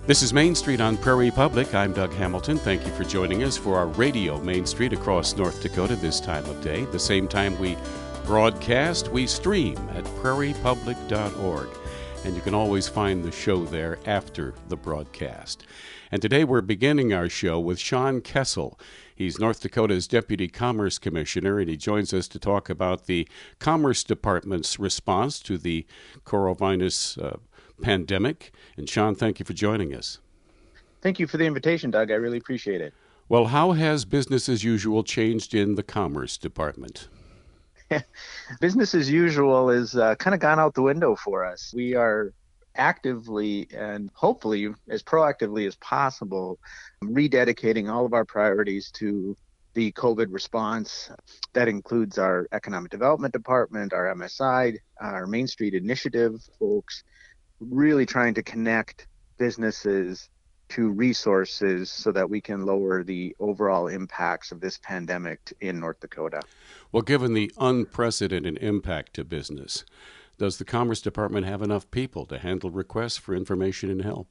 This is Main Street on Prairie Public. I'm Doug Hamilton. Thank you for joining us for our radio Main Street across North Dakota this time of day. The same time we broadcast, we stream at prairiepublic.org. And you can always find the show there after the broadcast. And today we're beginning our show with Sean Kessel. He's North Dakota's Deputy Commerce Commissioner, and he joins us to talk about the Commerce Department's response to the coronavirus pandemic. And Sean, thank you for joining us. Thank you for the invitation, Doug. I really appreciate it. Well, how has business as usual changed in the Commerce Department? Business as usual is kind of gone out the window for us. We are actively and hopefully as proactively as possible rededicating all of our priorities to the COVID response. That includes our Economic Development Department, our MSI, our Main Street Initiative folks, really trying to connect businesses to resources so that we can lower the overall impacts of this pandemic in North Dakota. Well, given the unprecedented impact to business, does the Commerce Department have enough people to handle requests for information and help?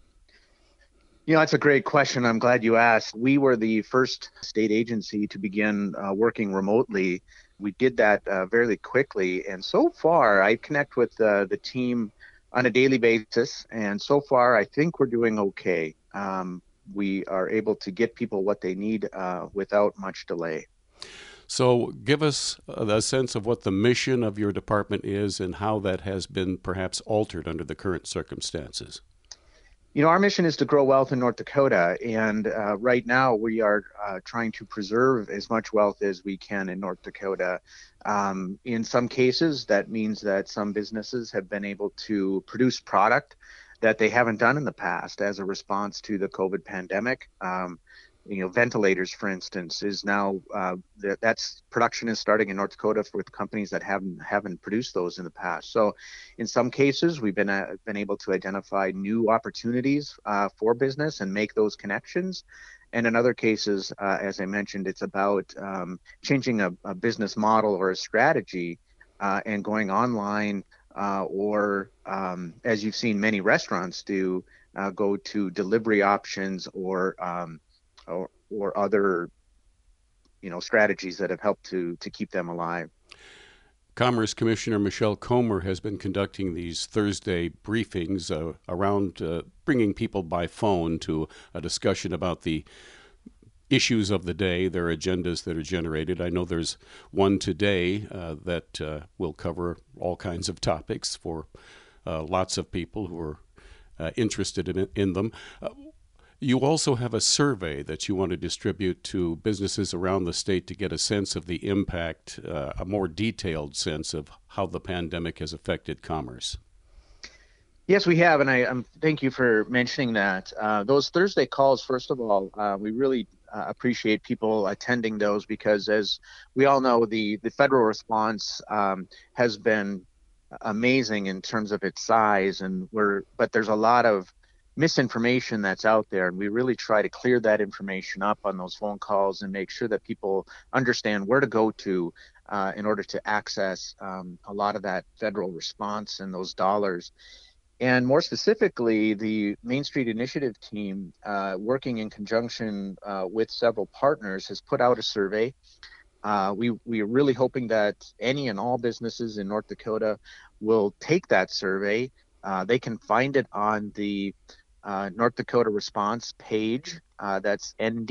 You know, that's a great question. I'm glad you asked. We were the first state agency to begin working remotely. We did that very quickly. And so far, I connect with the team on a daily basis. And so far, I think we're doing okay. We are able to get people what they need without much delay. So give us a sense of what the mission of your department is and how that has been perhaps altered under the current circumstances. You know, our mission is to grow wealth in North Dakota, and right now we are trying to preserve as much wealth as we can in North Dakota. In some cases, that means that some businesses have been able to produce product that they haven't done in the past as a response to the COVID pandemic. Ventilators, for instance, is now that's production is starting in North Dakota with companies that haven't produced those in the past. So, in some cases, we've been able to identify new opportunities for business and make those connections. And in other cases, as I mentioned, it's about changing a business model or a strategy and going online or, as you've seen many restaurants do, go to delivery options or other, strategies that have helped to keep them alive. Commerce Commissioner Michelle Comer has been conducting these Thursday briefings around bringing people by phone to a discussion about the issues of the day, their agendas that are generated. I know there's one today that will cover all kinds of topics for lots of people who are interested in them. You also have a survey that you want to distribute to businesses around the state to get a sense of the impact, a more detailed sense of how the pandemic has affected commerce. Yes, we have, and I thank you for mentioning that. Those Thursday calls, first of all, we really appreciate people attending those because, as we all know, the federal response has been amazing in terms of its size, but there's a lot of misinformation that's out there, and we really try to clear that information up on those phone calls and make sure that people understand where to go to in order to access a lot of that federal response and those dollars. And more specifically, the Main Street Initiative team, working in conjunction with several partners, has put out a survey. We are really hoping that any and all businesses in North Dakota will take that survey. They can find it on the North Dakota Response page. That's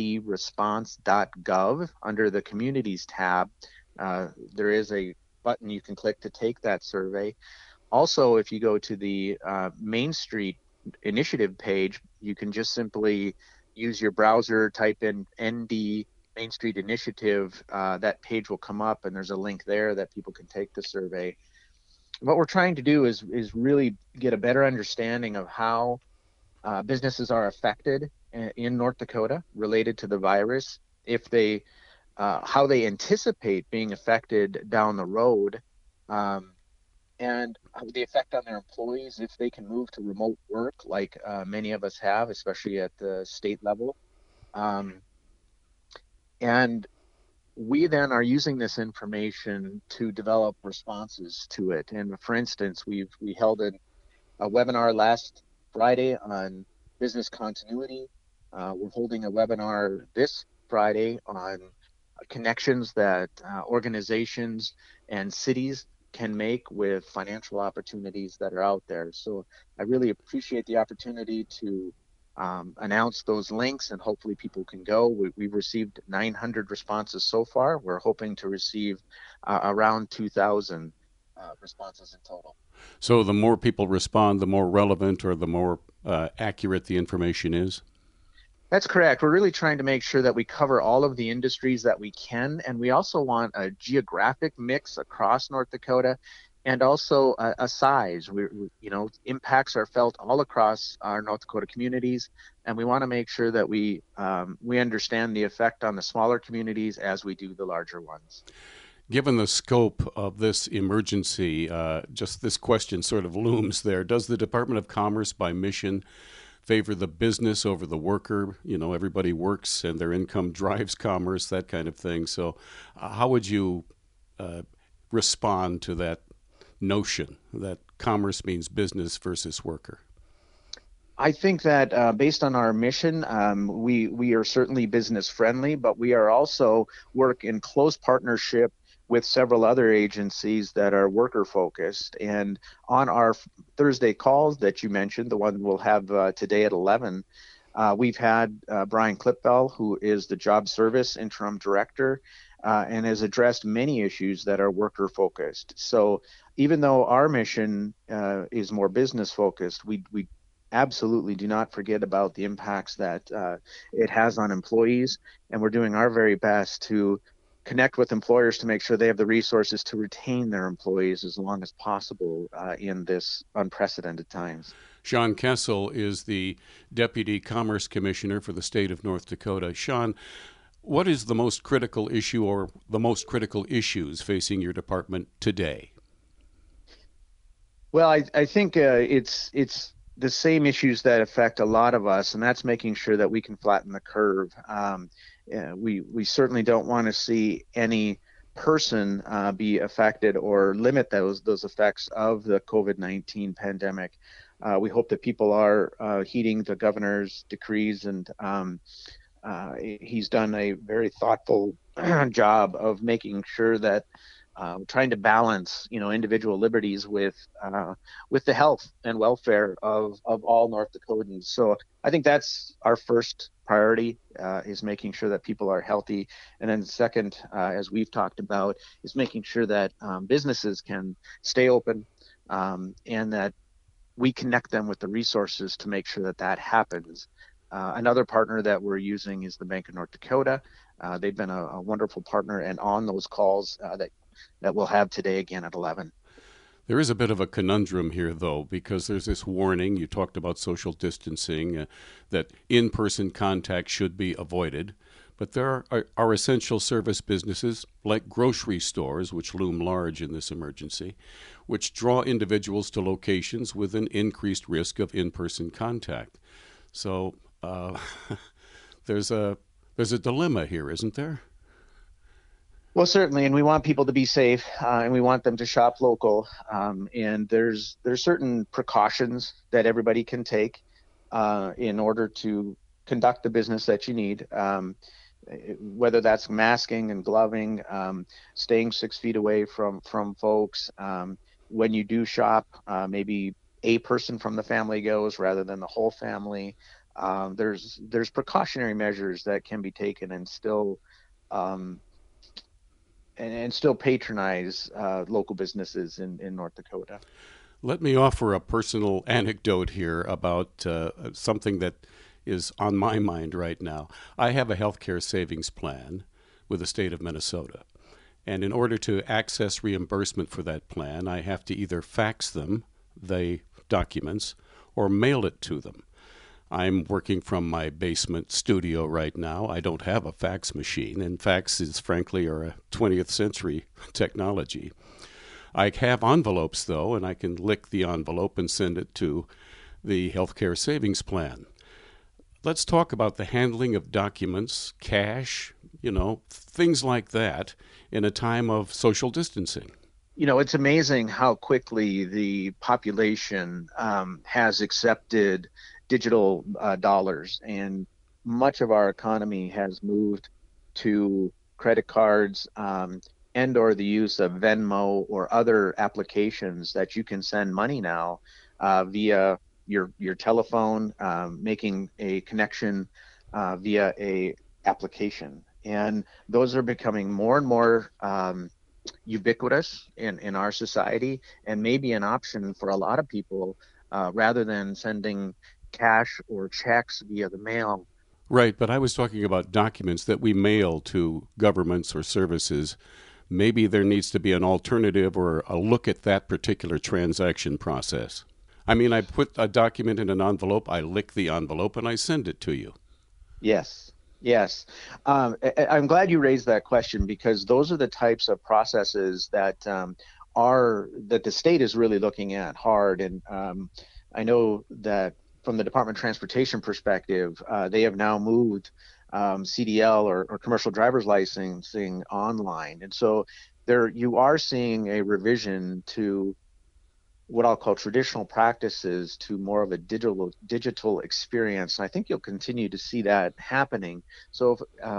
ndresponse.gov under the Communities tab. There is a button you can click to take that survey. Also, if you go to the Main Street Initiative page, you can just simply use your browser, type in ND Main Street Initiative. That page will come up, and there's a link there that people can take the survey. What we're trying to do is really get a better understanding of how businesses are affected in North Dakota related to the virus, how they anticipate being affected down the road, and the effect on their employees if they can move to remote work like many of us have, especially at the state level. And we then are using this information to develop responses to it. And for instance, we held a webinar last Friday on business continuity. We're holding a webinar this Friday on connections that organizations and cities can make with financial opportunities that are out there. So I really appreciate the opportunity to announce those links, and hopefully people can go. We've received 900 responses so far. We're hoping to receive around 2,000 responses in total. So the more people respond, the more relevant or the more accurate the information is? That's correct. We're really trying to make sure that we cover all of the industries that we can, and we also want a geographic mix across North Dakota, and also a size. Impacts are felt all across our North Dakota communities, and we want to make sure that we understand the effect on the smaller communities as we do the larger ones. Given the scope of this emergency, just this question sort of looms there. Does the Department of Commerce, by mission, favor the business over the worker? You know, everybody works and their income drives commerce, that kind of thing. So, how would you respond to that notion that commerce means business versus worker? I think that based on our mission, we are certainly business friendly, but we are also work in close partnership with several other agencies that are worker focused. And on our Thursday calls that you mentioned, the one we'll have today at 11, we've had Brian Clipbell, who is the Job Service Interim Director, and has addressed many issues that are worker focused. So even though our mission is more business focused, we absolutely do not forget about the impacts that it has on employees. And we're doing our very best to connect with employers to make sure they have the resources to retain their employees as long as possible in this unprecedented times. Sean Kessel is the Deputy Commerce Commissioner for the state of North Dakota. Sean, what is the most critical issue or the most critical issues facing your department today? Well, I think it's the same issues that affect a lot of us, and that's making sure that we can flatten the curve. We certainly don't want to see any person be affected or limit those effects of the COVID-19 pandemic. We hope that people are heeding the governor's decrees, and he's done a very thoughtful job of making sure that trying to balance, individual liberties with the health and welfare of all North Dakotans. So I think that's our first priority, is making sure that people are healthy, and then second, as we've talked about, is making sure that businesses can stay open, and that we connect them with the resources to make sure that that happens. Another partner that we're using is the Bank of North Dakota. They've been a wonderful partner, and on those calls that we'll have today again at 11. There is a bit of a conundrum here, though, because there's this warning. You talked about social distancing, that in-person contact should be avoided. But there are essential service businesses like grocery stores, which loom large in this emergency, which draw individuals to locations with an increased risk of in-person contact. So there's a dilemma here, isn't there? Well, certainly, and we want people to be safe, and we want them to shop local. And there's certain precautions that everybody can take in order to conduct the business that you need. Whether that's masking and gloving, staying 6 feet away from folks. When you do shop, maybe a person from the family goes rather than the whole family. There's precautionary measures that can be taken and still still patronize local businesses in North Dakota. Let me offer a personal anecdote here about something that is on my mind right now. I have a healthcare savings plan with the state of Minnesota. And in order to access reimbursement for that plan, I have to either fax them the documents or mail it to them. I'm working from my basement studio right now. I don't have a fax machine, and faxes, frankly, are a 20th century technology. I have envelopes, though, and I can lick the envelope and send it to the healthcare savings plan. Let's talk about the handling of documents, cash, things like that in a time of social distancing. It's amazing how quickly the population has accepted digital dollars, and much of our economy has moved to credit cards, and or the use of Venmo or other applications that you can send money now via your telephone, making a connection via a application. And those are becoming more and more ubiquitous in our society, and maybe an option for a lot of people rather than sending cash or checks via the mail. Right, but I was talking about documents that we mail to governments or services. Maybe there needs to be an alternative or a look at that particular transaction process. I mean, I put a document in an envelope, I lick the envelope, and I send it to you. Yes, yes. I'm glad you raised that question because those are the types of processes that are that the state is really looking at hard. And I know that from the Department of Transportation perspective, they have now moved CDL or commercial driver's licensing online, and so there you are seeing a revision to what I'll call traditional practices to more of a digital experience. And I think you'll continue to see that happening. So,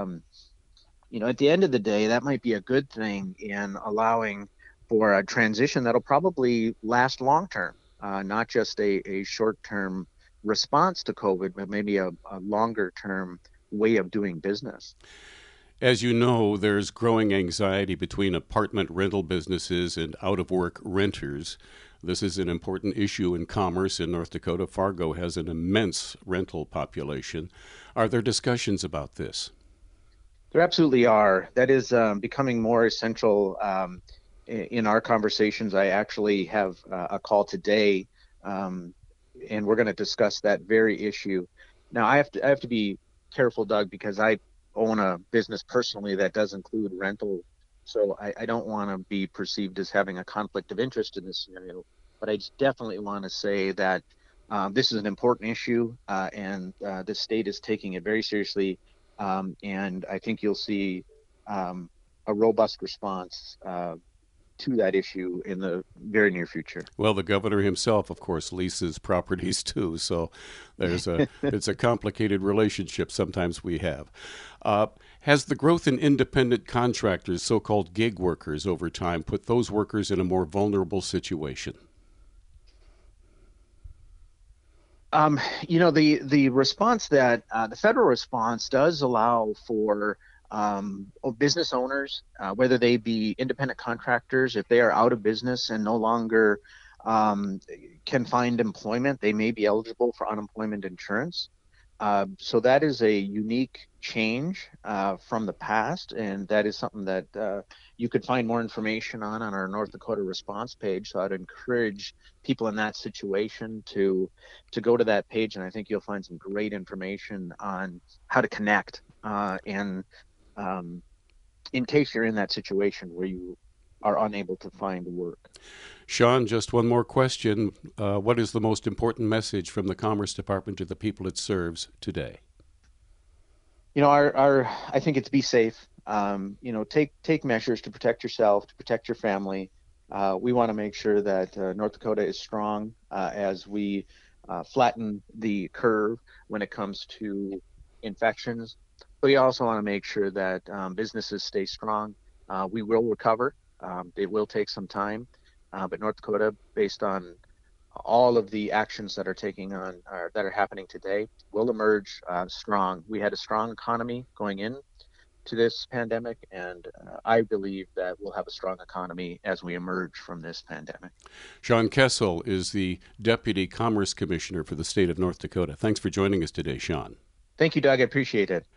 at the end of the day, that might be a good thing in allowing for a transition that'll probably last long term, not just a short term response to COVID, but maybe a longer term way of doing business. As you know, there's growing anxiety between apartment rental businesses and out of work renters. This is an important issue in commerce in North Dakota. Fargo has an immense rental population. Are there discussions about this? There absolutely are. That is becoming more essential in our conversations. I actually have a call today, and we're going to discuss that very issue. Now, I have to be careful, Doug, because I own a business personally that does include rental, so I don't want to be perceived as having a conflict of interest in this scenario. But I just definitely want to say that this is an important issue, and the state is taking it very seriously. And I think you'll see a robust response to that issue in the very near future. Well, the governor himself, of course, leases properties too, so it's a complicated relationship sometimes we have. Has the growth in independent contractors, so-called gig workers, over time put those workers in a more vulnerable situation? The response that the federal response does allow for business owners, whether they be independent contractors, if they are out of business and no longer um, can find employment, they may be eligible for unemployment insurance. So that is a unique change from the past, and that is something that you could find more information on our North Dakota response page. So I'd encourage people in that situation to go to that page, and I think you'll find some great information on how to connect. And um, in case you're in that situation where you are unable to find work. Sean, just one more question. What is the most important message from the Commerce Department to the people it serves today? Our I think it's be safe. Take measures to protect yourself, to protect your family. We want to make sure that North Dakota is strong as we flatten the curve when it comes to infections. But we also want to make sure that businesses stay strong. We will recover. It will take some time, but North Dakota, based on all of the actions that are taking on that are happening today, will emerge strong. We had a strong economy going in to this pandemic, and I believe that we'll have a strong economy as we emerge from this pandemic. Sean Kessel is the Deputy Commerce Commissioner for the state of North Dakota. Thanks for joining us today, Sean. Thank you, Doug. I appreciate it.